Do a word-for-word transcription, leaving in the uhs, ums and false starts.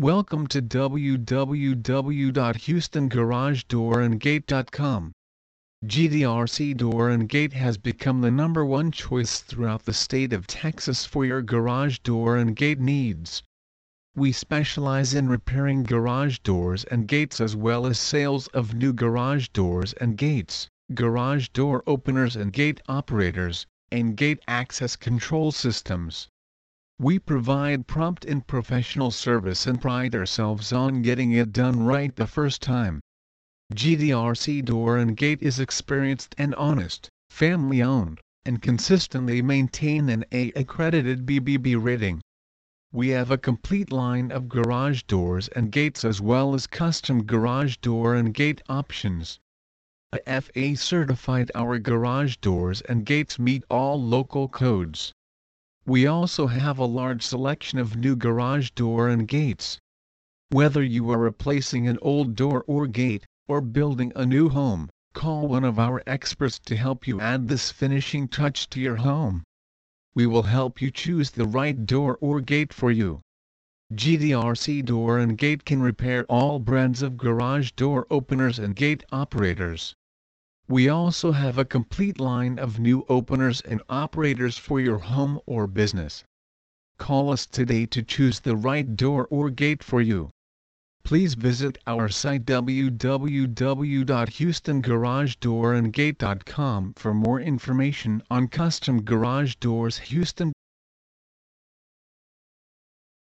Welcome to w w w dot houston garage door and gate dot com. G D R C Door and Gate has become the number one choice throughout the state of Texas for your garage door and gate needs. We specialize in repairing garage doors and gates as well as sales of new garage doors and gates, garage door openers and gate operators, and gate access control systems. We provide prompt and professional service and pride ourselves on getting it done right the first time. G D R C Door and Gate is experienced and honest, family-owned, and consistently maintain an A-accredited B B B rating. We have a complete line of garage doors and gates as well as custom garage door and gate options. A F A-certified our garage doors and gates meet all local codes. We also have a large selection of new garage door and gates. Whether you are replacing an old door or gate, or building a new home, call one of our experts to help you add this finishing touch to your home. We will help you choose the right door or gate for you. G D R C Door and Gate can repair all brands of garage door openers and gate operators. We also have a complete line of new openers and operators for your home or business. Call us today to choose the right door or gate for you. Please visit our site w w w dot houston garage door and gate dot com for more information on custom garage doors. Houston